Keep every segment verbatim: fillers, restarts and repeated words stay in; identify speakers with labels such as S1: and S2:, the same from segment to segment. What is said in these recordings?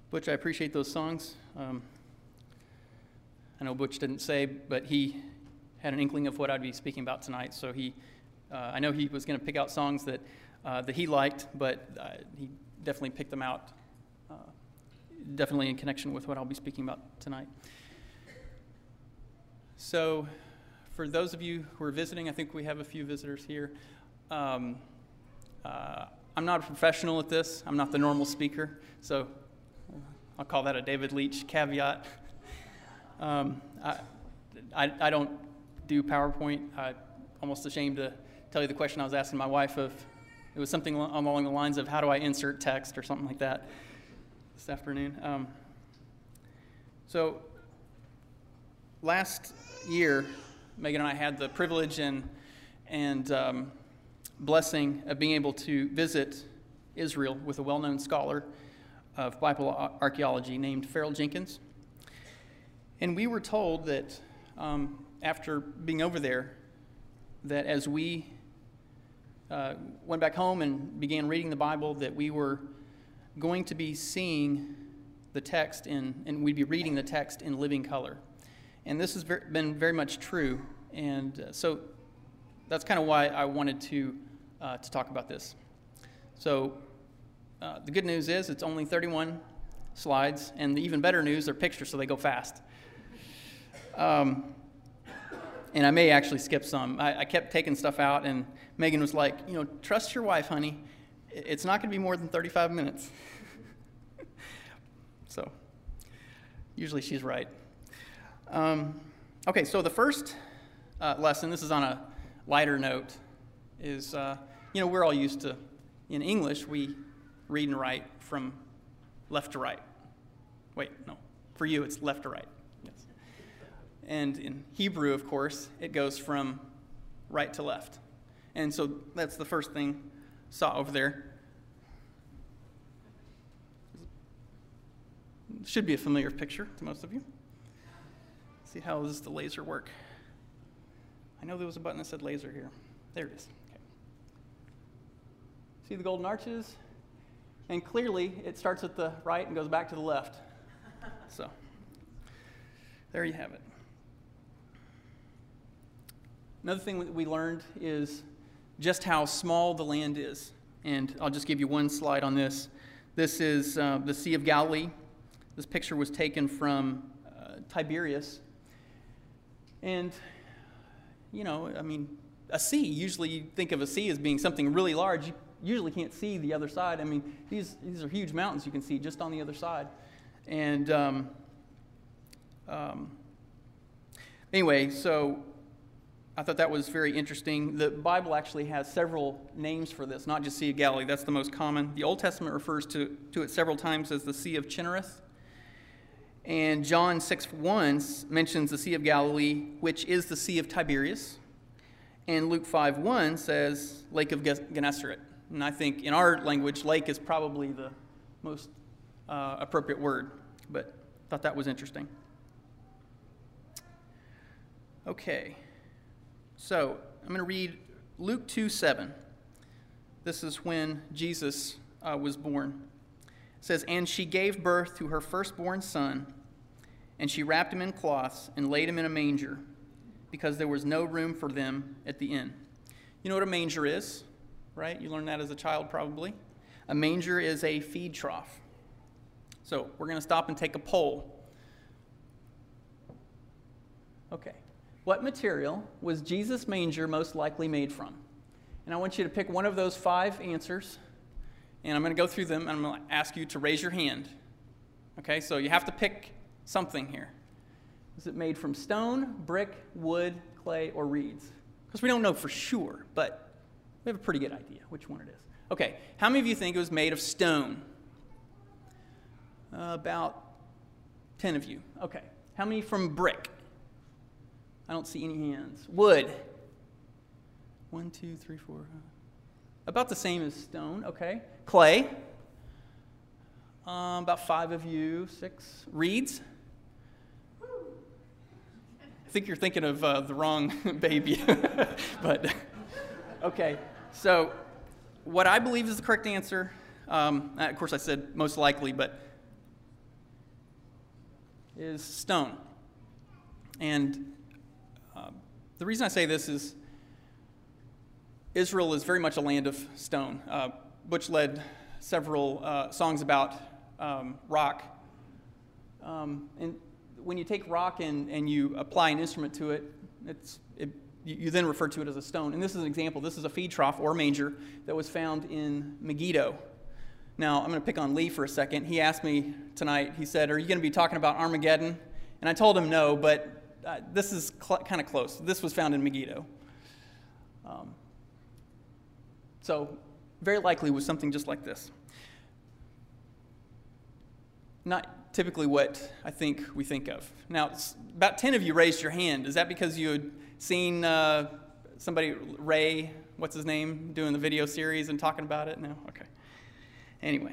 S1: Butch, I appreciate those songs. Um, I know Butch didn't say, but he had an inkling of what I'd be speaking about tonight. So he, uh, I know he was going to pick out songs that uh, that he liked, but uh, he definitely picked them out, uh, definitely in connection with what I'll be speaking about tonight. So, for those of you who are visiting, I think we have a few visitors here. Um, uh, I'm not a professional at this. I'm not the normal speaker, so I'll call that a David Leach caveat. Um, I, I, I don't do PowerPoint. I'm almost ashamed to tell you the question I was asking my wife of. It was something along the lines of, how do I insert text or something like that this afternoon. Um, so last year, Megan and I had the privilege and, and um, blessing of being able to visit Israel with a well-known scholar of Bible archaeology named Farrell Jenkins. And we were told that um, after being over there, that as we uh, went back home and began reading the Bible, that we were going to be seeing the text in, and we'd be reading the text in living color. And this has ver- been very much true. And uh, so that's kind of why I wanted to uh, to talk about this. So uh, the good news is it's only thirty-one slides, and the even better news are pictures, so they go fast. Um, and I may actually skip some. I, I kept taking stuff out, and Megan was like, you know, trust your wife, honey. It's not going to be more than thirty-five minutes. So usually she's right. Um, okay, so the first uh, lesson, this is on a lighter note, is, uh, you know, we're all used to, in English, we read and write from left to right. Wait, no, for you it's left to right. Yes. And in Hebrew, of course, it goes from right to left. And so that's the first thing I saw over there. Should be a familiar picture to most of you. See how does the laser work? I know there was a button that said laser here. There it is. Okay. See the golden arches? And clearly it starts at the right and goes back to the left. So there you have it. Another thing that we learned is just how small the land is. And I'll just give you one slide on this. This is uh, the Sea of Galilee. This picture was taken from uh, Tiberias. And, you know, I mean, a sea, usually you think of a sea as being something really large. You usually can't see the other side. I mean, these these are huge mountains you can see just on the other side. And um, um, anyway, so I thought that was very interesting. The Bible actually has several names for this, not just Sea of Galilee. That's the most common. The Old Testament refers to, to it several times as the Sea of Chinnereth. And John six one mentions the Sea of Galilee, which is the Sea of Tiberias. And Luke five one says Lake of Gennesaret. And I think in our language, lake is probably the most uh, appropriate word. But I thought that was interesting. Okay. So I'm going to read Luke two seven. This is when Jesus uh, was born. It says, "And she gave birth to her firstborn son, and she wrapped him in cloths and laid him in a manger, because there was no room for them at the inn." You know what a manger is, right? You learned that as a child probably. A manger is a feed trough. So we're going to stop and take a poll. Okay. What material was Jesus' manger most likely made from? And I want you to pick one of those five answers. And I'm going to go through them, and I'm going to ask you to raise your hand. Okay, so you have to pick something here. Is it made from stone, brick, wood, clay, or reeds? Because we don't know for sure, but we have a pretty good idea which one it is. Okay, how many of you think it was made of stone? Uh, about ten of you. Okay, how many from brick? I don't see any hands. Wood? One, two, three, four. About the same as stone, okay. Clay? Um, about five of you, six. Reeds? I think you're thinking of uh, the wrong baby. But, okay. So, what I believe is the correct answer, um, of course I said most likely, but is stone. And uh, the reason I say this is Israel is very much a land of stone. Uh, Butch led several uh, songs about um, rock. Um, and when you take rock and, and you apply an instrument to it, it's, it, you then refer to it as a stone. And this is an example. This is a feed trough or manger that was found in Megiddo. Now, I'm going to pick on Lee for a second. He asked me tonight, he said, are you going to be talking about Armageddon? And I told him no, but uh, this is cl- kind of close. This was found in Megiddo. Um, So, very likely was something just like this. Not typically what I think we think of. Now, about ten of you raised your hand. Is that because you had seen uh, somebody, Ray, what's his name, doing the video series and talking about it? No? Okay. Anyway.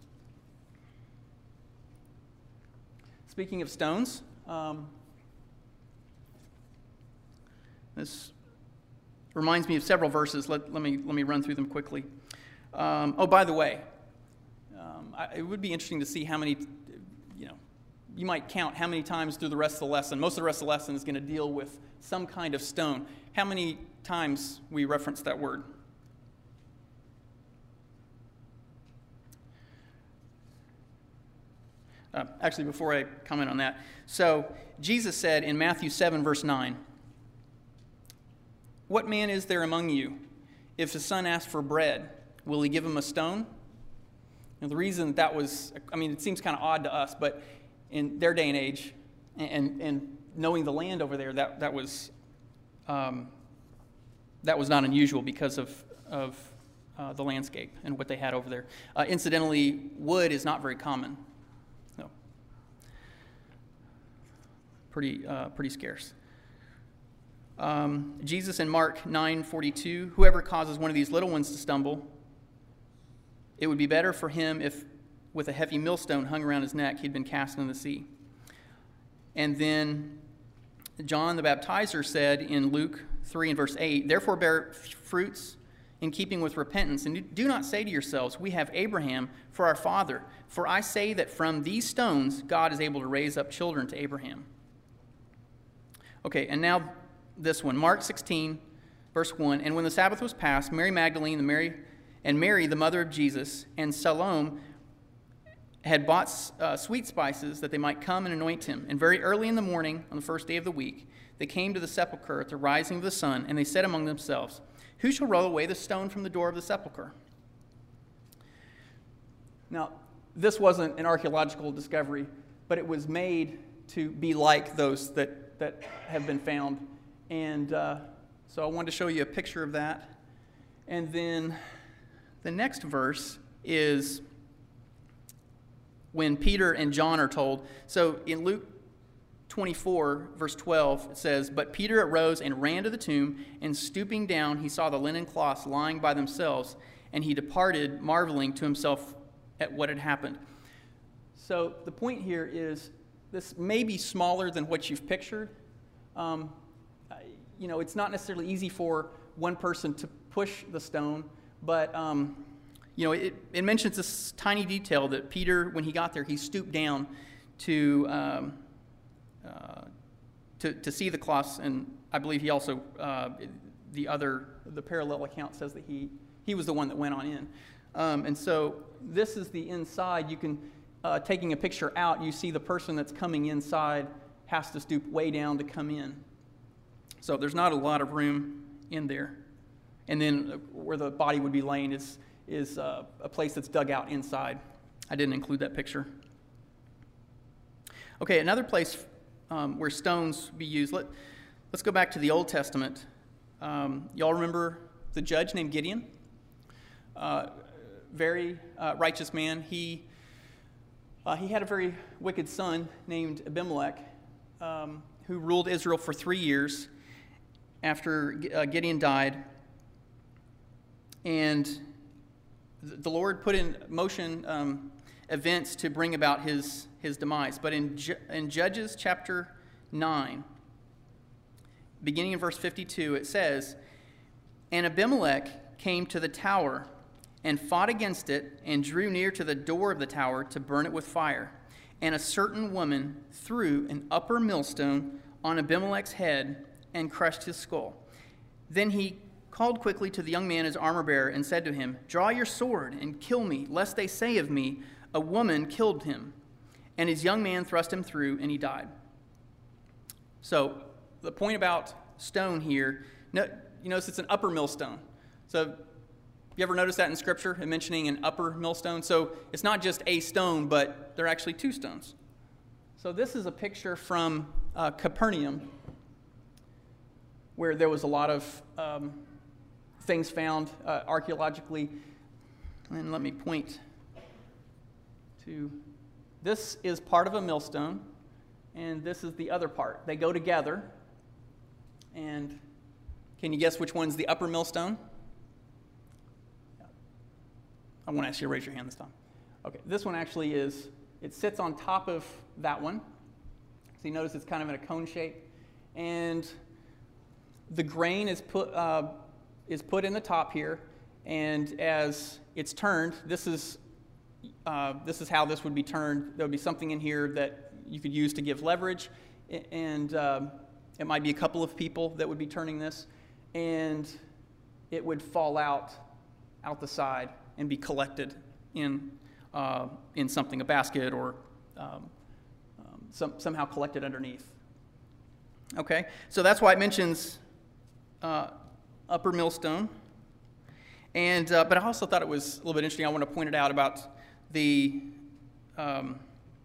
S1: Speaking of stones, um, this reminds me of several verses. Let, let me let me run through them quickly. Um, oh, by the way, um, I, it would be interesting to see how many, you know, you might count how many times through the rest of the lesson. Most of the rest of the lesson is going to deal with some kind of stone. How many times we reference that word? Uh, actually, before I comment on that, so Jesus said in Matthew seven, verse nine, what man is there among you, if his son asks for bread, will he give him a stone? And the reason that was, I mean, it seems kind of odd to us, but in their day and age, and and knowing the land over there, that that was um, that was not unusual because of of uh, the landscape and what they had over there. Uh, incidentally, wood is not very common, so pretty uh, pretty scarce. Um, Jesus in Mark nine forty-two, whoever causes one of these little ones to stumble, it would be better for him if with a heavy millstone hung around his neck he'd been cast into the sea. And then John the Baptizer said in Luke three and verse eight, therefore bear fruits in keeping with repentance, and do not say to yourselves, we have Abraham for our father, for I say that from these stones God is able to raise up children to Abraham. Okay, and now this one, Mark sixteen, verse one, and when the Sabbath was passed, Mary Magdalene and Mary, and Mary, the mother of Jesus, and Salome had bought uh, sweet spices that they might come and anoint him. And very early in the morning, on the first day of the week, they came to the sepulchre at the rising of the sun, and they said among themselves, who shall roll away the stone from the door of the sepulchre? Now, this wasn't an archaeological discovery, but it was made to be like those that, that have been found. And uh, so I wanted to show you a picture of that. And then the next verse is when Peter and John are told. So in Luke twenty-four, verse twelve, it says, but Peter arose and ran to the tomb, and stooping down, he saw the linen cloths lying by themselves, and he departed, marveling to himself at what had happened. So the point here is this may be smaller than what you've pictured. Um, you know, it's not necessarily easy for one person to push the stone, but, um, you know, it, it mentions this tiny detail that Peter, when he got there, he stooped down to um, uh, to, to see the cloths, and I believe he also, uh, the other, the parallel account says that he, he was the one that went on in. Um, and so this is the inside. You can, uh, taking a picture out, you see the person that's coming inside has to stoop way down to come in. So there's not a lot of room in there. And then where the body would be laying is, is uh, a place that's dug out inside. I didn't include that picture. Okay, another place um, where stones be used. Let, let's go back to the Old Testament. Um, y'all remember the judge named Gideon? Uh, very uh, righteous man. He, uh, he had a very wicked son named Abimelech, um, who ruled Israel for three years after uh, Gideon died. And the Lord put in motion um, events to bring about his, his demise. But in, Ju- in Judges chapter nine, beginning in verse fifty-two, it says, and Abimelech came to the tower and fought against it and drew near to the door of the tower to burn it with fire. And a certain woman threw an upper millstone on Abimelech's head and crushed his skull. Then he called quickly to the young man, his armor-bearer, and said to him, "Draw your sword and kill me, lest they say of me, a woman killed him." And his young man thrust him through, and he died. So the point about stone here, you notice it's an upper millstone. So you ever notice that in Scripture, mentioning an upper millstone? So it's not just a stone, but there are actually two stones. So this is a picture from uh, Capernaum, where there was a lot of um, things found uh, archaeologically. And let me point to, this is part of a millstone, and this is the other part. They go together. And can you guess which one's the upper millstone? I won't ask you to raise your hand this time. Okay, this one actually is, it sits on top of that one. So you notice it's kind of in a cone shape. And the grain is put, uh, is put in the top here. And as it's turned, this is, uh, this is how this would be turned. There would be something in here that you could use to give leverage. And uh, it might be a couple of people that would be turning this. And it would fall out, out the side, and be collected in uh, in something, a basket, or um, um, some, somehow collected underneath. Okay, so that's why it mentions uh, upper millstone. And uh, but I also thought it was a little bit interesting. I want to point it out about the um,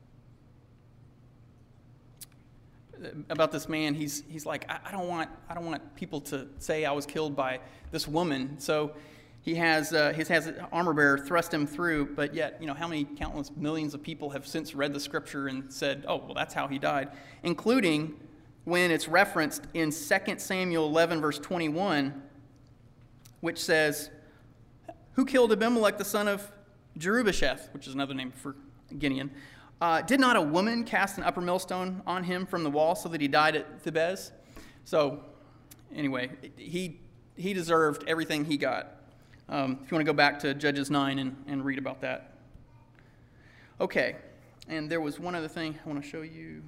S1: about this man. He's he's like, I, I don't want I don't want people to say I was killed by this woman. So He has uh, he has an armor bearer thrust him through, but yet, you know, how many countless millions of people have since read the Scripture and said, oh, well, that's how he died, including when it's referenced in Second Samuel eleven, verse twenty-one, which says, "Who killed Abimelech, the son of Jerubasheth," which is another name for Gideon, uh, "did not a woman cast an upper millstone on him from the wall so that he died at Thebez?" So, anyway, he he deserved everything he got. Um, if you want to go back to Judges nine and, and read about that. Okay, and there was one other thing I want to show you.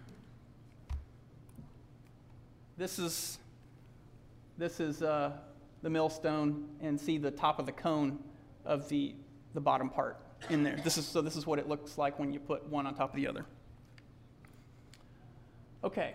S1: This is this is uh, the millstone, and see the top of the cone of the the bottom part in there. This is so. This is what it looks like when you put one on top of the other. Okay.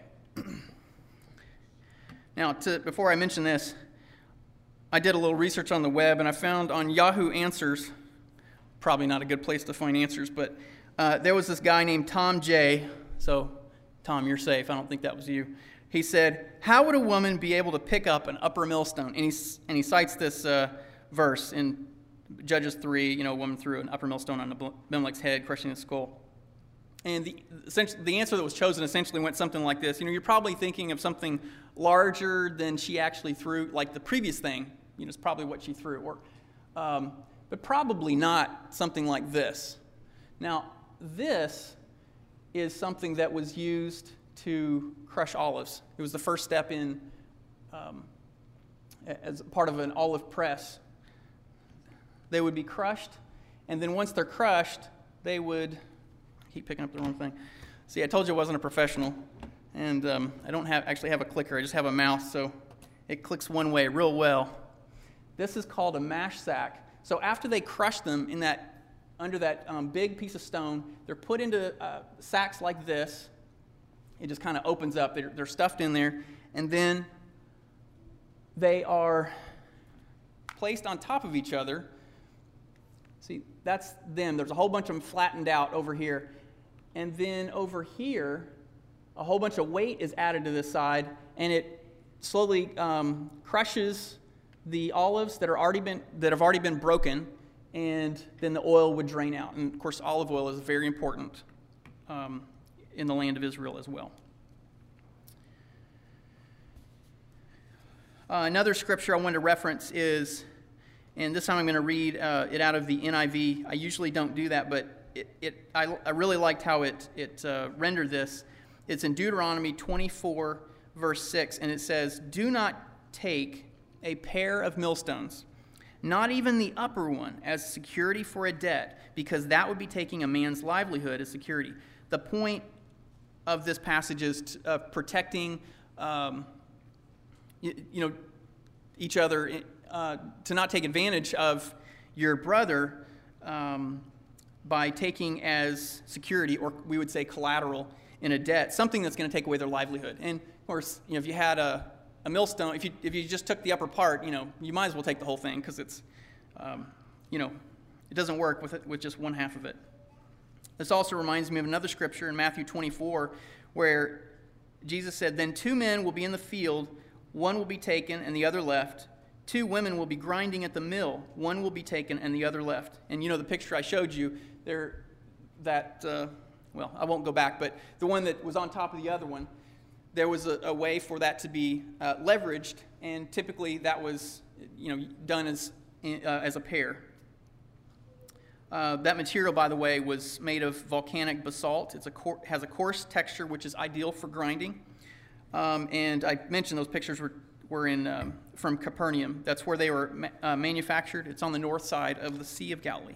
S1: Now, to, before I mention this, I did a little research on the web, and I found on Yahoo Answers, probably not a good place to find answers, but uh, there was this guy named Tom J. So, Tom, you're safe. I don't think that was you. He said, "How would a woman be able to pick up an upper millstone?" And he, and he cites this uh, verse in Judges three, you know, a woman threw an upper millstone on Abimelech's head, crushing his skull. And the, the answer that was chosen essentially went something like this. You know, you're probably thinking of something larger than she actually threw, like the previous thing. You know, it's probably what she threw, or, um, but probably not something like this. Now, this is something that was used to crush olives. It was the first step in, um, as part of an olive press. They would be crushed, and then once they're crushed, they would, I keep picking up the wrong thing. See, I told you I wasn't a professional, and um, I don't have actually have a clicker. I just have a mouse, so it clicks one way real well. This is called a mash sack. So after they crush them in that, under that um, big piece of stone, they're put into uh, sacks like this. It just kind of opens up. They're, they're stuffed in there. And then they are placed on top of each other. See, that's them. There's a whole bunch of them flattened out over here. And then over here, a whole bunch of weight is added to this side, and it slowly um, crushes the olives that are already been that have already been broken, and then the oil would drain out. And of course, olive oil is very important um, in the land of Israel as well. Uh, another scripture I wanted to reference is, and this time I'm going to read uh, it out of the N I V. I usually don't do that, but it, it I, I really liked how it it uh, rendered this. It's in Deuteronomy twenty-four, verse six, and it says, "Do not take a pair of millstones, not even the upper one, as security for a debt, because that would be taking a man's livelihood as security. The point of this passage is to, uh, protecting, um, you, you know, each other, uh, to not take advantage of your brother um, by taking as security, or we would say collateral, in a debt, something that's going to take away their livelihood. And of course, you know, if you had a, a millstone, if you if you just took the upper part, you know, you might as well take the whole thing, because it's, um, you know, it doesn't work with it, with just one half of it. This also reminds me of another scripture in Matthew twenty-four, where Jesus said, "Then two men will be in the field, one will be taken and the other left. Two women will be grinding at the mill, one will be taken and the other left." And you know the picture I showed you there, that, uh, well, I won't go back, but the one that was on top of the other one, there was a, a way for that to be uh, leveraged, and typically that was, you know, done as, uh, as a pair. Uh, that material, by the way, was made of volcanic basalt. It's a cor- has a coarse texture, which is ideal for grinding. Um, and I mentioned those pictures were, were in um, from Capernaum. That's where they were ma- uh, manufactured. It's on the north side of the Sea of Galilee.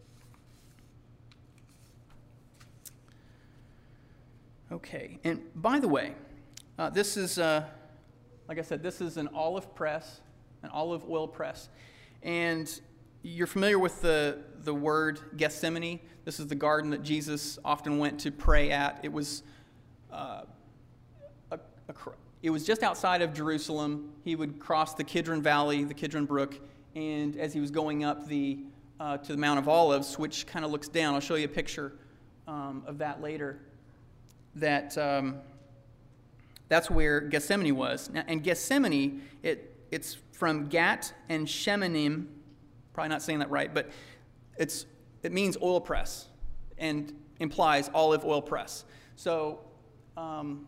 S1: Okay, and by the way, uh, this is, uh, like I said, this is an olive press, an olive oil press. And you're familiar with the, the word Gethsemane. This is the garden that Jesus often went to pray at. It was, uh, a, a, it was just outside of Jerusalem. He would cross the Kidron Valley, the Kidron Brook, and as he was going up the uh, to the Mount of Olives, which kind of looks down, I'll show you a picture um, of that later, that um, that's where Gethsemane was. Now, and Gethsemane, it it's from Gat and Shemanim, probably not saying that right, but it's it means oil press and implies olive oil press. So um,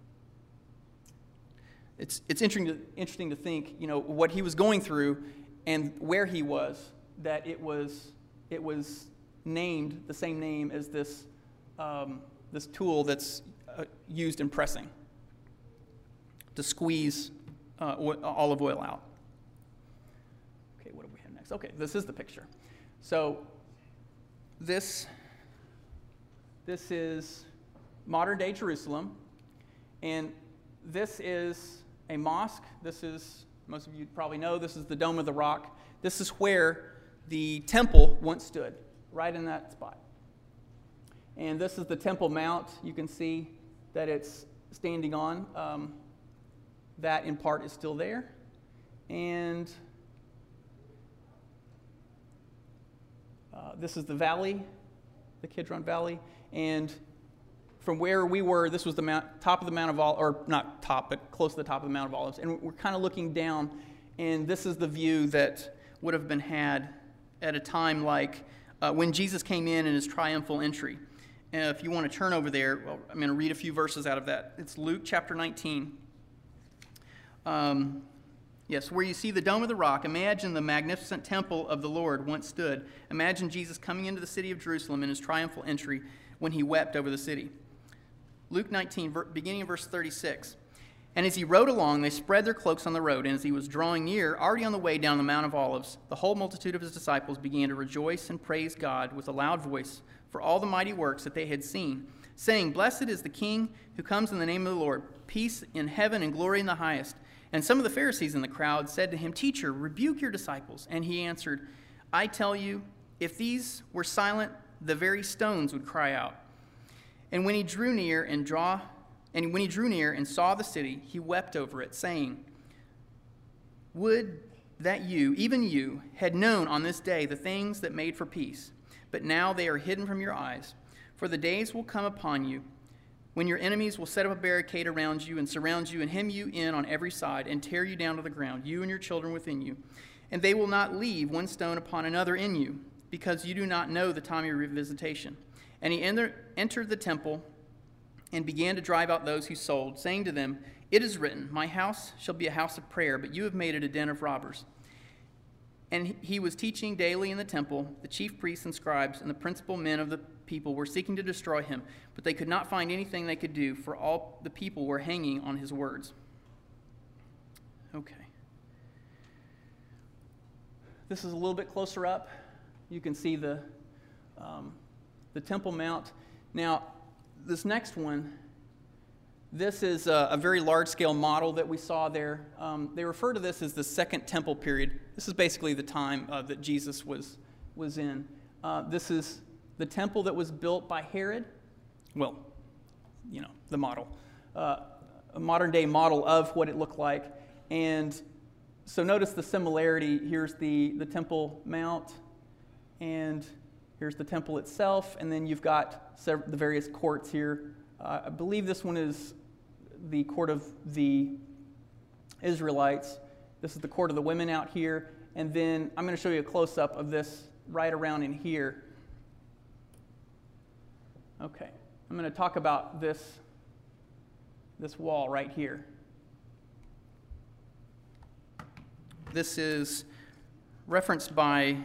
S1: it's it's interesting to, interesting to think, you know, what he was going through and where he was, that it was it was named the same name as this um, this tool that's uh, used in pressing to squeeze uh, oil, olive oil out. Okay, what do we have next? Okay, this is the picture. So this this is modern day Jerusalem, and this is a mosque. This is, most of you probably know, this is the Dome of the Rock. This is where the temple once stood, right in that spot. And this is the Temple Mount. You can see that it's standing on. Um, that, in part, is still there. And uh, this is the valley, the Kidron Valley. And from where we were, this was the mount, top of the Mount of Olives, or not top, but close to the top of the Mount of Olives. And we're kind of looking down, and this is the view that would have been had at a time like uh, when Jesus came in in his triumphal entry. Uh, if you want to turn over there, well, I'm going to read a few verses out of that. It's Luke chapter nineteen. Um, yes, where you see the Dome of the Rock, imagine the magnificent temple of the Lord once stood. Imagine Jesus coming into the city of Jerusalem in his triumphal entry when he wept over the city. Luke nineteen, beginning in verse thirty-six. And as he rode along, they spread their cloaks on the road. And as he was drawing near, already on the way down the Mount of Olives, the whole multitude of his disciples began to rejoice and praise God with a loud voice for all the mighty works that they had seen, saying, "Blessed is the King who comes in the name of the Lord, peace in heaven and glory in the highest." And some of the Pharisees in the crowd said to him, "Teacher, rebuke your disciples." And he answered, "I tell you, if these were silent, the very stones would cry out." And when he drew near and draw, and when he drew near and saw the city, he wept over it, saying, "Would that you, even you, had known on this day the things that made for peace, but now they are hidden from your eyes. For the days will come upon you when your enemies will set up a barricade around you and surround you and hem you in on every side and tear you down to the ground, you and your children within you. And they will not leave one stone upon another in you, because you do not know the time of your visitation." And he enter, entered the temple and began to drive out those who sold, saying to them, "It is written, my house shall be a house of prayer, but you have made it a den of robbers." And he was teaching daily in the temple. The chief priests and scribes and the principal men of the people were seeking to destroy him, but they could not find anything they could do, for all the people were hanging on his words. Okay. This is a little bit closer up. You can see the um, the Temple Mount. Now, this next one, this is a, a very large-scale model that we saw there. Um, they refer to this as the Second Temple period. This is basically the time uh, that Jesus was, was in. Uh, this is the temple that was built by Herod. Well, you know, the model. Uh, a modern-day model of what it looked like. And so notice the similarity. Here's the, the Temple Mount, and here's the temple itself, and then you've got several, the various courts here. Uh, I believe this one is the court of the Israelites. This is the court of the women out here. And then I'm going to show you a close-up of this right around in here. Okay, I'm going to talk about this, this wall right here. This is referenced by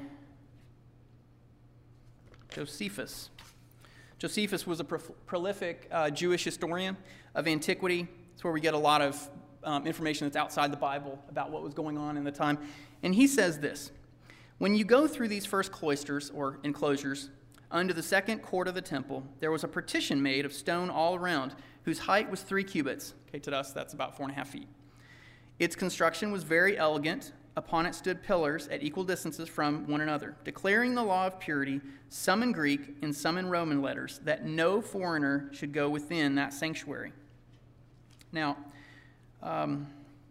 S1: Josephus. Josephus was a pro- prolific uh, Jewish historian of antiquity. It's where we get a lot of um, information that's outside the Bible about what was going on in the time. And he says this: when you go through these first cloisters or enclosures, under the second court of the temple, there was a partition made of stone all around, whose height was three cubits. Okay, to us, that's about four and a half feet. Its construction was very elegant. Upon it stood pillars at equal distances from one another, declaring the law of purity, some in Greek and some in Roman letters, that no foreigner should go within that sanctuary. Now, um,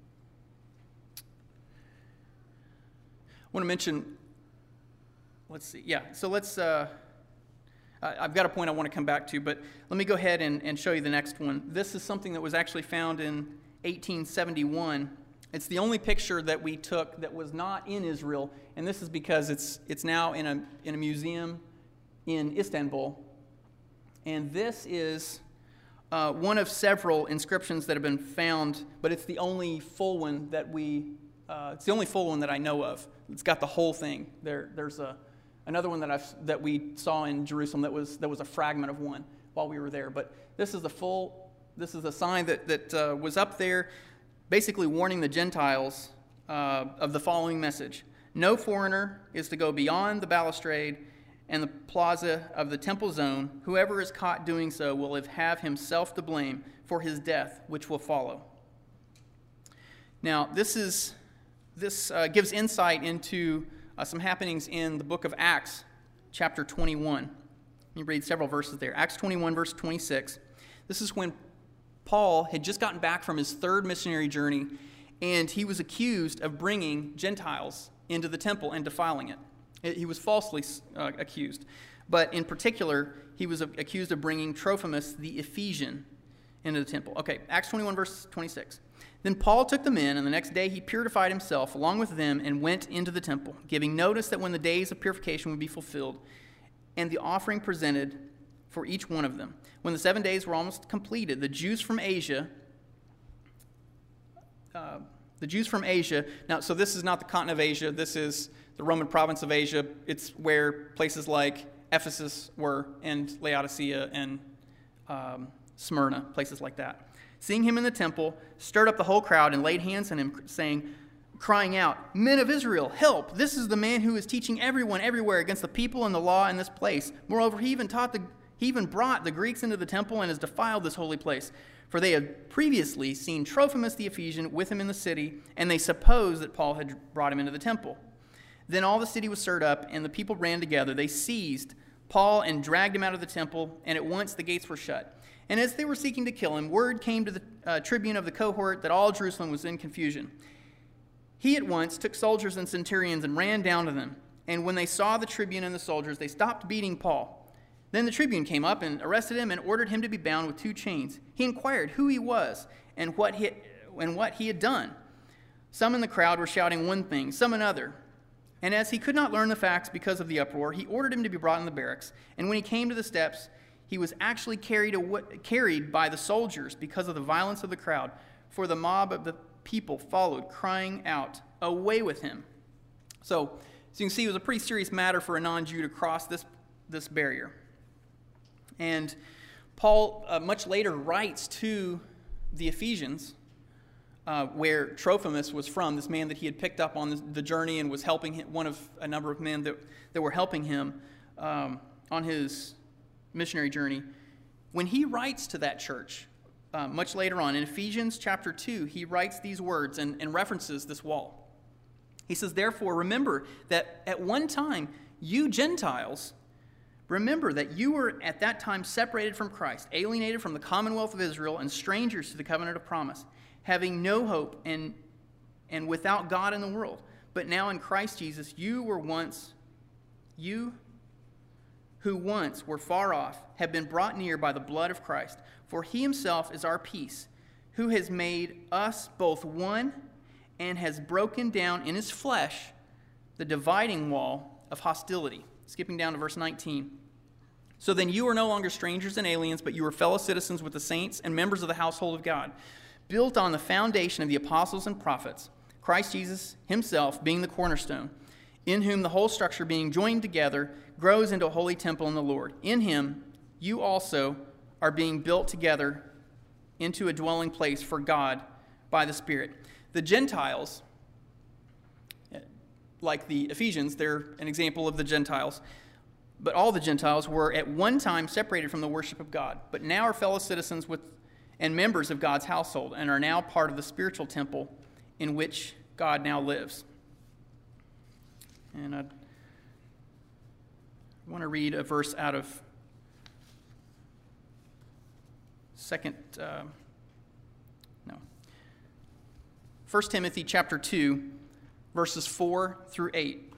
S1: I want to mention, let's see, yeah, so let's, uh, I've got a point I want to come back to, but let me go ahead and, and show you the next one. This is something that was actually found in eighteen seventy-one. It's the only picture that we took that was not in Israel, and this is because it's it's now in a in a museum in Istanbul. And this is uh, one of several inscriptions that have been found, but it's the only full one that we uh, it's the only full one that I know of. It's got the whole thing. There there's a another one that I that we saw in Jerusalem that was that was a fragment of one while we were there. But this is the full. This is a sign that that uh, was up there, basically warning the Gentiles uh, of the following message: no foreigner is to go beyond the balustrade and the plaza of the temple zone. Whoever is caught doing so will have himself to blame for his death, which will follow. Now, this is this uh, gives insight into uh, some happenings in the book of Acts, chapter twenty-one. Let me read several verses there. Acts twenty-one, verse twenty-six. This is when Paul had just gotten back from his third missionary journey, and he was accused of bringing Gentiles into the temple and defiling it. He was falsely uh, accused. But in particular, he was accused of bringing Trophimus the Ephesian into the temple. Okay, Acts twenty-one, verse twenty-six. Then Paul took them in, and the next day he purified himself along with them and went into the temple, giving notice that when the days of purification would be fulfilled, and the offering presented for each one of them. When the seven days were almost completed, the Jews from Asia, uh, the Jews from Asia, now, so this is not the continent of Asia, this is the Roman province of Asia. It's where places like Ephesus were, and Laodicea, and um, Smyrna, places like that. Seeing him in the temple, stirred up the whole crowd and laid hands on him, saying, crying out, "Men of Israel, help! This is the man who is teaching everyone everywhere against the people and the law in this place. Moreover, he even taught the He even brought the Greeks into the temple and has defiled this holy place. For they had previously seen Trophimus the Ephesian with him in the city, and they supposed that Paul had brought him into the temple. Then all the city was stirred up, and the people ran together. They seized Paul and dragged him out of the temple, and at once the gates were shut. And as they were seeking to kill him, word came to the uh, tribune of the cohort that all Jerusalem was in confusion. He at once took soldiers and centurions and ran down to them. And when they saw the tribune and the soldiers, they stopped beating Paul. Then the tribune came up and arrested him and ordered him to be bound with two chains. He inquired who he was and what he, and what he had done. Some in the crowd were shouting one thing, some another. And as he could not learn the facts because of the uproar, he ordered him to be brought in the barracks. And when he came to the steps, he was actually carried, away, carried by the soldiers because of the violence of the crowd. For the mob of the people followed, crying out, "Away with him!" So, as you can see, it was a pretty serious matter for a non-Jew to cross this, this barrier. And Paul uh, much later writes to the Ephesians, uh, where Trophimus was from, this man that he had picked up on the, the journey and was helping him, one of a number of men that, that were helping him um, on his missionary journey. when he writes to that church, uh, much later on, in Ephesians chapter two, he writes these words and, and references this wall. He says, therefore, remember that at one time, you Gentiles, remember that you were at that time separated from Christ, alienated from the commonwealth of Israel, and strangers to the covenant of promise, having no hope and, and without God in the world. But now in Christ Jesus, you were once, you who once were far off, have been brought near by the blood of Christ. For he himself is our peace, who has made us both one and has broken down in his flesh the dividing wall of hostility. Skipping down to verse nineteen. So then you are no longer strangers and aliens, but you are fellow citizens with the saints and members of the household of God, built on the foundation of the apostles and prophets, Christ Jesus himself being the cornerstone, in whom the whole structure being joined together grows into a holy temple in the Lord. In him you also are being built together into a dwelling place for God by the Spirit. The Gentiles, like the Ephesians, they're an example of the Gentiles, but all the Gentiles were at one time separated from the worship of God, but now are fellow citizens with and members of God's household, and are now part of the spiritual temple in which God now lives. And I want to read a verse out of second, uh, no, First Timothy chapter two, verses four through eight.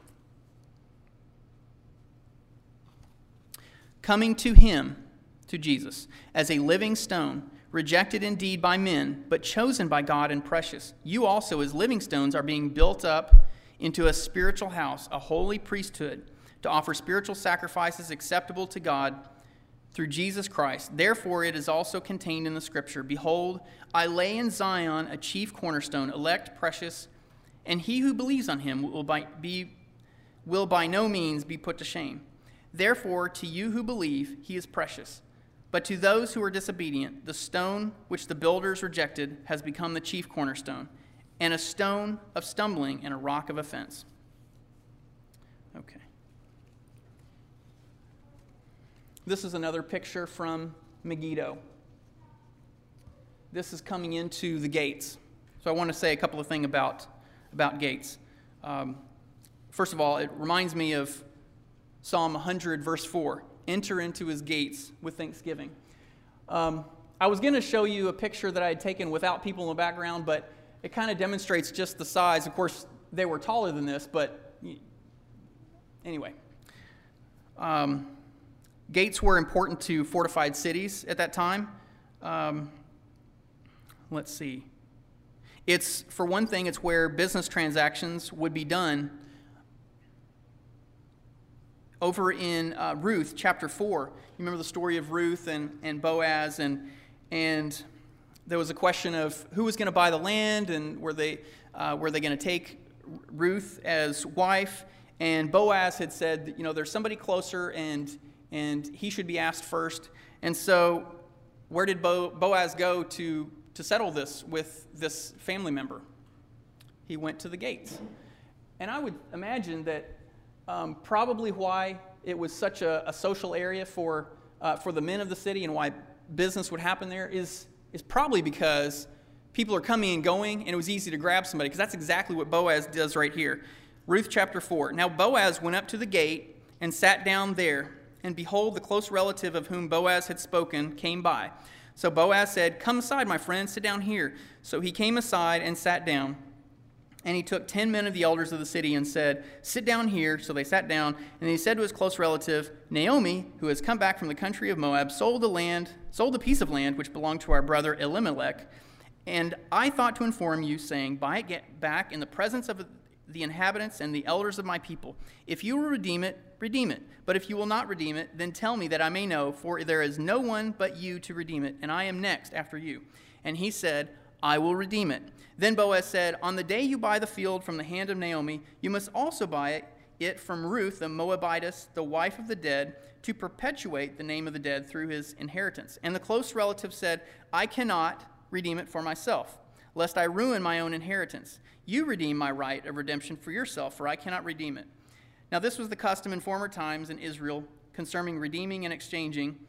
S1: Coming to him, to Jesus, as a living stone, rejected indeed by men, but chosen by God and precious. You also, as living stones, are being built up into a spiritual house, a holy priesthood, to offer spiritual sacrifices acceptable to God through Jesus Christ. Therefore it is also contained in the Scripture, behold, I lay in Zion a chief cornerstone, elect, precious, and he who believes on him will by, be, will by no means be put to shame. Therefore to you who believe, he is precious. But to those who are disobedient, the stone which the builders rejected has become the chief cornerstone, and a stone of stumbling and a rock of offense. Okay. This is another picture from Megiddo. This is coming into the gates. So I want to say a couple of things about, about gates. Um, first of all, it reminds me of Psalm one hundred, verse four. Enter into his gates with thanksgiving. Um, I was going to show you a picture that I had taken without people in the background, but it kind of demonstrates just the size. Of course, they were taller than this, but anyway. Um, gates were important to fortified cities at that time. Um, let's see. It's, for one thing, it's where business transactions would be done. Over in uh, Ruth chapter four, you remember the story of Ruth and, and Boaz, and and there was a question of who was going to buy the land, and were they uh, were they going to take Ruth as wife? And Boaz had said, you know, there's somebody closer, and and he should be asked first. And so, where did Bo, Boaz go to to settle this with this family member? He went to the gates, and I would imagine that. Um, probably why it was such a, a social area for uh, for the men of the city, and why business would happen there is is probably because people are coming and going, and it was easy to grab somebody, because that's exactly what Boaz does right here. Ruth chapter four. Now Boaz went up to the gate and sat down there, and behold, the close relative of whom Boaz had spoken came by. So Boaz said, "Come aside, my friend, sit down here." So he came aside and sat down. And he took ten men of the elders of the city and said, "Sit down here." So they sat down. And he said to his close relative, "Naomi, who has come back from the country of Moab, sold the land, sold a piece of land which belonged to our brother Elimelech. And I thought to inform you, saying, buy it back in the presence of the inhabitants and the elders of my people. If you will redeem it, redeem it. But if you will not redeem it, then tell me that I may know, for there is no one but you to redeem it, and I am next after you." And he said, "I will redeem it." Then Boaz said, "On the day you buy the field from the hand of Naomi, you must also buy it, it from Ruth the Moabitess, the wife of the dead, to perpetuate the name of the dead through his inheritance." And the close relative said, "I cannot redeem it for myself, lest I ruin my own inheritance. You redeem my right of redemption for yourself, for I cannot redeem it." Now this was the custom in former times in Israel concerning redeeming and exchanging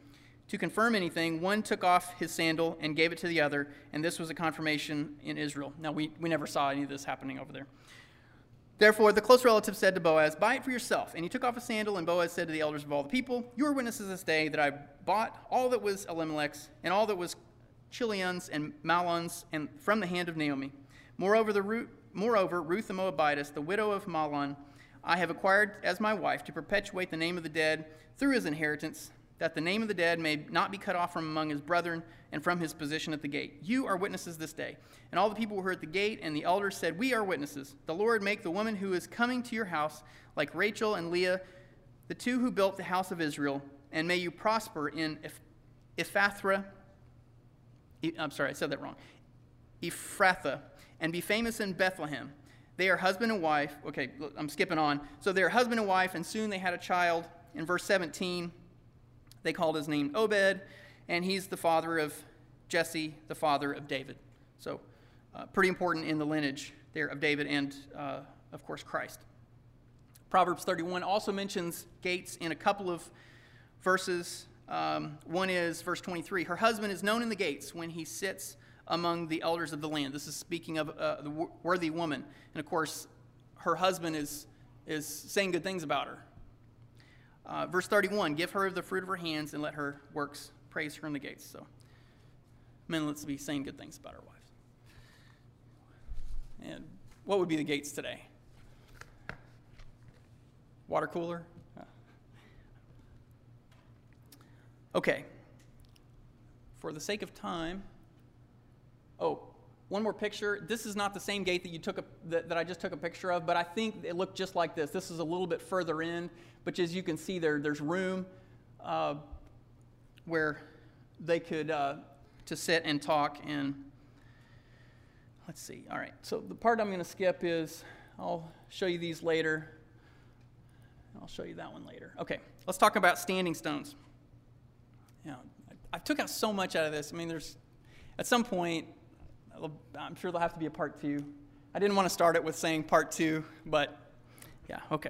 S1: to confirm anything, one took off his sandal and gave it to the other, and this was a confirmation in Israel. Now, we, we never saw any of this happening over there. Therefore, the close relative said to Boaz, buy it for yourself. And he took off his sandal, and Boaz said to the elders of all the people, you are witnesses this day that I bought all that was Elimelech's and all that was Chilion's and Mahlon's and from the hand of Naomi. Moreover, the root, moreover, Ruth the Moabitess, the widow of Mahlon, I have acquired as my wife to perpetuate the name of the dead through his inheritance, that the name of the dead may not be cut off from among his brethren and from his position at the gate. You are witnesses this day. And all the people who were at the gate and the elders said, we are witnesses. The Lord make the woman who is coming to your house like Rachel and Leah, the two who built the house of Israel, and may you prosper in Ephrathah. I'm sorry, I said that wrong. Ephrathah, and be famous in Bethlehem. They are husband and wife. Okay, I'm skipping on. So they are husband and wife, and soon they had a child. In verse seventeen, they called his name Obed, and he's the father of Jesse, the father of David. So uh, pretty important in the lineage there of David and, uh, of course, Christ. Proverbs thirty-one also mentions gates in a couple of verses. Um, one is verse twenty-three. Her husband is known in the gates when he sits among the elders of the land. This is speaking of uh, the worthy woman. And, of course, her husband is, is saying good things about her. Uh, verse thirty-one, give her the fruit of her hands and let her works praise her in the gates. So, men, let's be saying good things about our wives. And what would be the gates today? Water cooler? Okay. For the sake of time, oh, one more picture. This is not the same gate that you took a, that, that I just took a picture of, but I think it looked just like this. This is a little bit further in, but as you can see there, there's room uh, where they could uh, to sit and talk. And let's see. All right. So the part I'm going to skip is I'll show you these later. I'll show you that one later. Okay. Let's talk about standing stones. You know, I, I took out so much out of this. I mean, there's at some point. I'm sure there'll have to be a part two. I didn't want to start it with saying part two, but yeah, okay.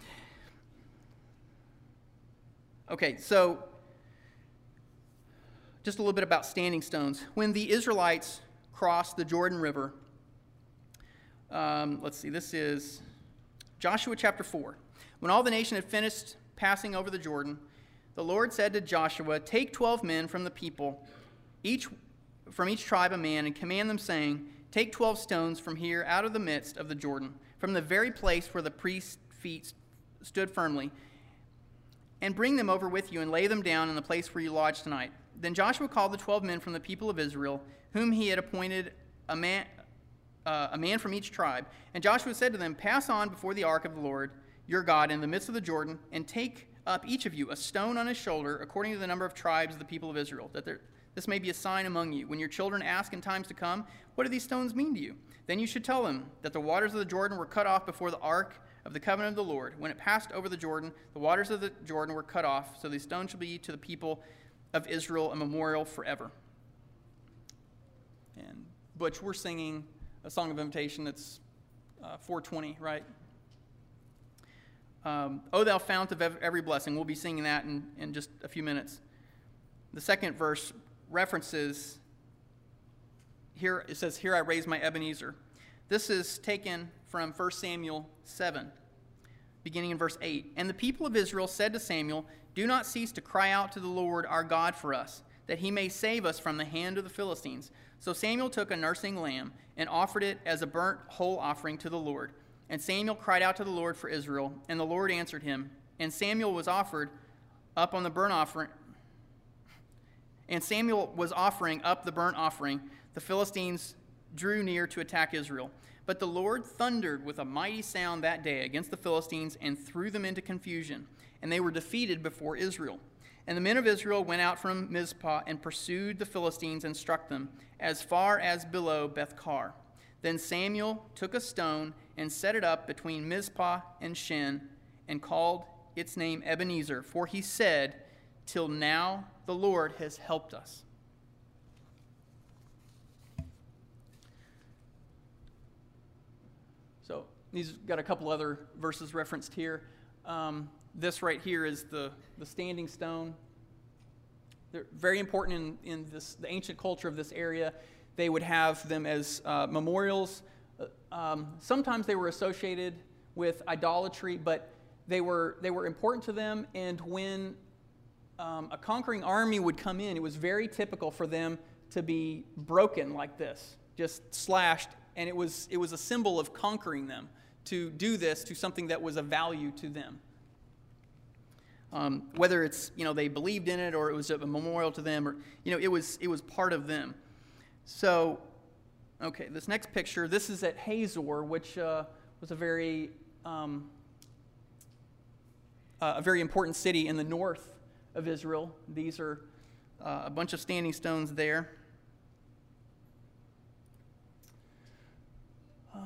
S1: Okay, so just a little bit about standing stones. When the Israelites crossed the Jordan River, um, let's see, this is Joshua chapter four. When all the nation had finished passing over the Jordan, the Lord said to Joshua, take twelve men from the people, each from each tribe a man, and command them, saying, take twelve stones from here out of the midst of the Jordan, from the very place where the priest's feet stood firmly, and bring them over with you, and lay them down in the place where you lodge tonight. Then Joshua called the twelve men from the people of Israel, whom he had appointed a man, uh, a man from each tribe. And Joshua said to them, pass on before the ark of the Lord your God in the midst of the Jordan, and take up each of you a stone on his shoulder, according to the number of tribes of the people of Israel, that there this may be a sign among you. When your children ask in times to come, what do these stones mean to you? Then you should tell them that the waters of the Jordan were cut off before the ark of the covenant of the Lord. When it passed over the Jordan, the waters of the Jordan were cut off, so these stones shall be to the people of Israel a memorial forever. And Butch, we're singing a song of invitation that's uh, four twenty, right? Um, O thou fount of every blessing. We'll be singing that in, in just a few minutes. The second verse references, here it says, here I raise my Ebenezer. This is taken from First Samuel seven, beginning in verse eight. And the people of Israel said to Samuel, do not cease to cry out to the Lord our God for us, that he may save us from the hand of the Philistines. So Samuel took a nursing lamb and offered it as a burnt whole offering to the Lord. And Samuel cried out to the Lord for Israel, and the Lord answered him. And Samuel was offered up on the burnt offering, And Samuel was offering up the burnt offering. The Philistines drew near to attack Israel. But the Lord thundered with a mighty sound that day against the Philistines and threw them into confusion, and they were defeated before Israel. And the men of Israel went out from Mizpah and pursued the Philistines and struck them as far as below Beth-kar. Then Samuel took a stone and set it up between Mizpah and Shen and called its name Ebenezer, for he said, till now the Lord has helped us. So these got a couple other verses referenced here. Um, this right here is the, the standing stone. they're very important in, in this, the ancient culture of this area. They would have them as uh, memorials. Um, sometimes they were associated with idolatry, but they were, they were important to them. And when um, a conquering army would come in, it was very typical for them to be broken like this, just slashed. And it was, it was a symbol of conquering them, to do this to something that was of value to them. Um, whether it's, you know, they believed in it or it was a memorial to them, or, you know, it was, it was part of them. So, okay, this next picture, this is at Hazor, which uh, was a very, um, uh, a very important city in the north of Israel. These are uh, a bunch of standing stones there. Uh,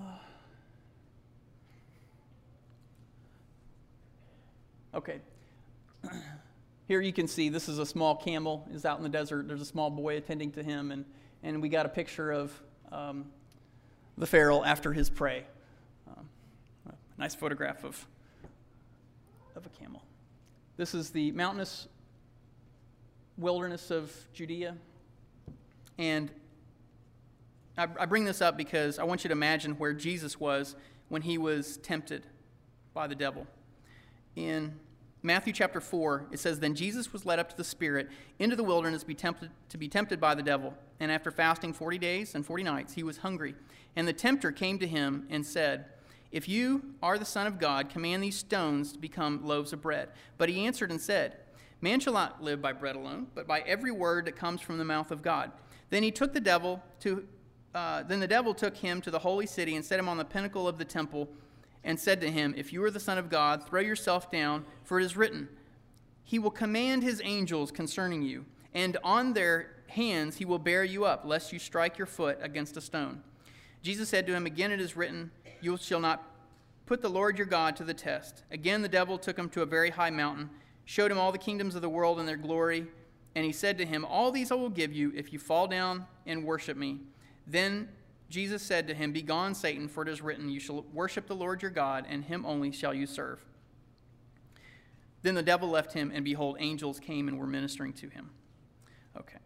S1: okay. Here you can see this is a small camel. He's out in the desert. There's a small boy attending to him, and, and we got a picture of um, the Pharaoh after his prey. Um, a nice photograph of, of a camel. This is the mountainous wilderness of Judea. And I, I bring this up because I want you to imagine where Jesus was when he was tempted by the devil. In Matthew chapter four, it says, "Then Jesus was led up to the Spirit into the wilderness be tempted, to be tempted by the devil. And after fasting forty days and forty nights, he was hungry. And the tempter came to him and said, 'If you are the Son of God, command these stones to become loaves of bread.' But he answered and said, 'Man shall not live by bread alone, but by every word that comes from the mouth of God.' Then he took the devil to, uh, then the devil took him to the holy city and set him on the pinnacle of the temple, and said to him, 'If you are the Son of God, throw yourself down, for it is written, He will command His angels concerning you, and on their hands He will bear you up, lest you strike your foot against a stone.' Jesus said to him, 'Again it is written, You shall not put the Lord your God to the test.' Again the devil took him to a very high mountain, showed him all the kingdoms of the world and their glory, and he said to him, 'All these I will give you if you fall down and worship me.' Then Jesus said to him, 'Begone, Satan, for it is written, You shall worship the Lord your God, and Him only shall you serve.' Then the devil left him, and behold, angels came and were ministering to him." Okay.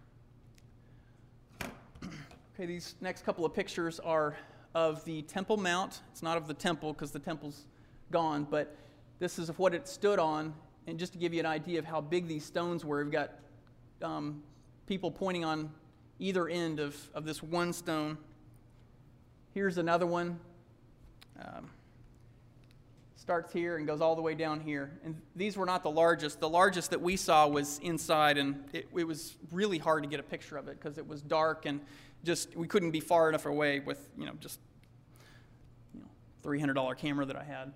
S1: Okay, these next couple of pictures are of the Temple Mount. It's not of the temple because the temple's gone, but this is of what it stood on. And just to give you an idea of how big these stones were, we've got um, people pointing on either end of, of this one stone. Here's another one. Um, starts here and goes all the way down here. And these were not the largest. The largest that we saw was inside, and it, it was really hard to get a picture of it because it was dark and just we couldn't be far enough away with, you know, just you know, three hundred dollars camera that I had.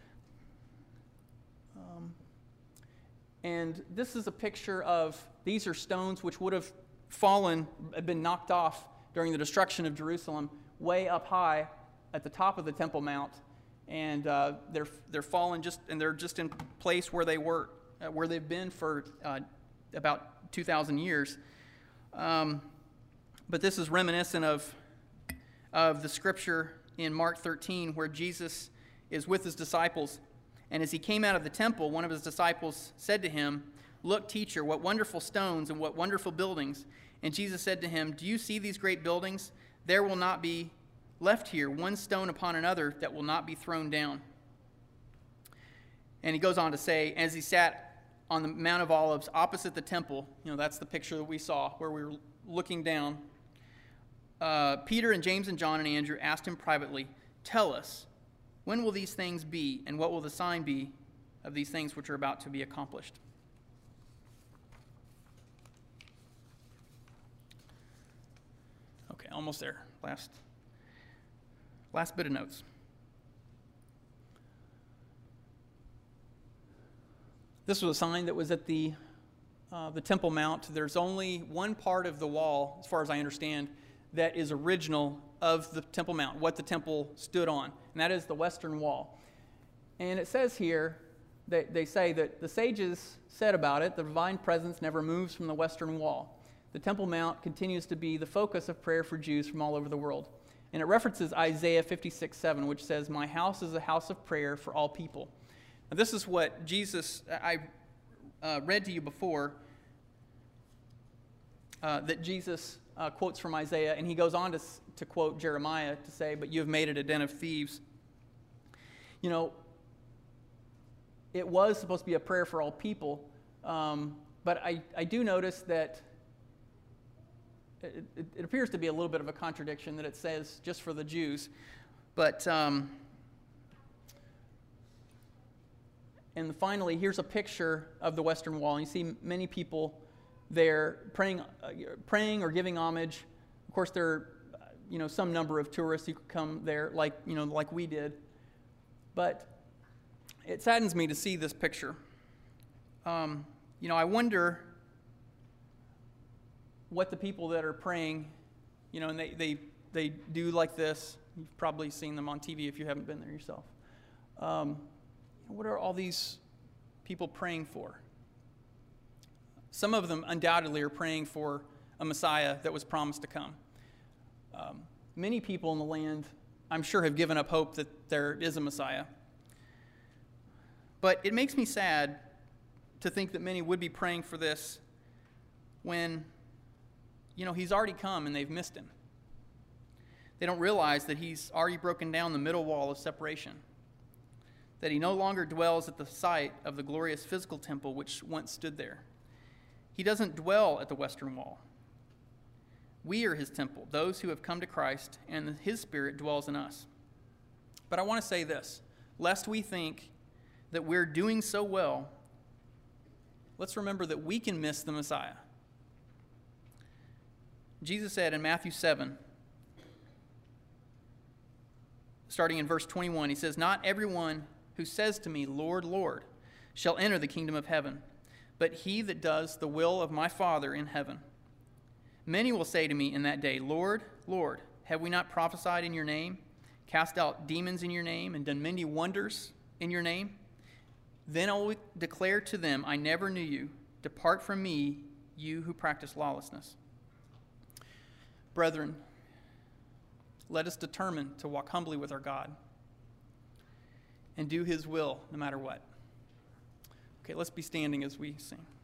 S1: Um, and this is a picture of, these are stones which would have fallen, been knocked off during the destruction of Jerusalem, way up high at the top of the Temple Mount, and uh, they're they're fallen just and they're just in place where they were, uh, where they've been for uh, about two thousand years. Um, but this is reminiscent of of the scripture in Mark thirteen, where Jesus is with his disciples, and as he came out of the temple, one of his disciples said to him, "Look, teacher, what wonderful stones and what wonderful buildings." And Jesus said to him, "Do you see these great buildings? There will not be left here one stone upon another that will not be thrown down." And he goes on to say, as he sat on the Mount of Olives opposite the temple, you know, that's the picture that we saw where we were looking down, uh, Peter and James and John and Andrew asked him privately, "Tell us, when will these things be, and what will the sign be of these things which are about to be accomplished?" Okay, almost there. Last, last bit of notes. This was a sign that was at the uh, the Temple Mount. There's only one part of the wall, as far as I understand, that is original of the Temple Mount, what the temple stood on, and that is the western wall. And it says here, they, they say that the sages said about it, the divine presence never moves from the western wall. The Temple Mount continues to be the focus of prayer for Jews from all over the world. And it references Isaiah fifty-six seven, which says, "My house is a house of prayer for all people." Now, this is what Jesus, I uh, read to you before. uh, that Jesus uh, quotes from Isaiah, and he goes on to, to quote Jeremiah to say, "But you have made it a den of thieves." You know, it was supposed to be a prayer for all people, um, but I, I do notice that it, it, it appears to be a little bit of a contradiction that it says just for the Jews. But, um, and finally, here's a picture of the Western Wall. And you see many people there praying, uh, praying or giving homage. Of course, there are, you know, some number of tourists who could come there, like, you know, like we did. But it saddens me to see this picture. Um, you know, I wonder what the people that are praying, you know, and they, they, they do like this. You've probably seen them on T V if you haven't been there yourself. Um, what are all these people praying for? Some of them undoubtedly are praying for a Messiah that was promised to come. Um, many people in the land, I'm sure, have given up hope that there is a Messiah. But it makes me sad to think that many would be praying for this when, you know, he's already come and they've missed him. They don't realize that he's already broken down the middle wall of separation, that he no longer dwells at the site of the glorious physical temple which once stood there. He doesn't dwell at the Western Wall. We are his temple, those who have come to Christ, and his Spirit dwells in us. But I want to say this, lest we think that we're doing so well, let's remember that we can miss the Messiah. Jesus said in Matthew seven, starting in verse twenty-one, he says, "Not everyone who says to me, 'Lord, Lord,' shall enter the kingdom of heaven, but he that does the will of my Father in heaven. Many will say to me in that day, 'Lord, Lord, have we not prophesied in your name, cast out demons in your name, and done many wonders in your name?' Then I will declare to them, 'I never knew you. Depart from me, you who practice lawlessness.'" Brethren, let us determine to walk humbly with our God and do his will no matter what. Okay, let's be standing as we sing.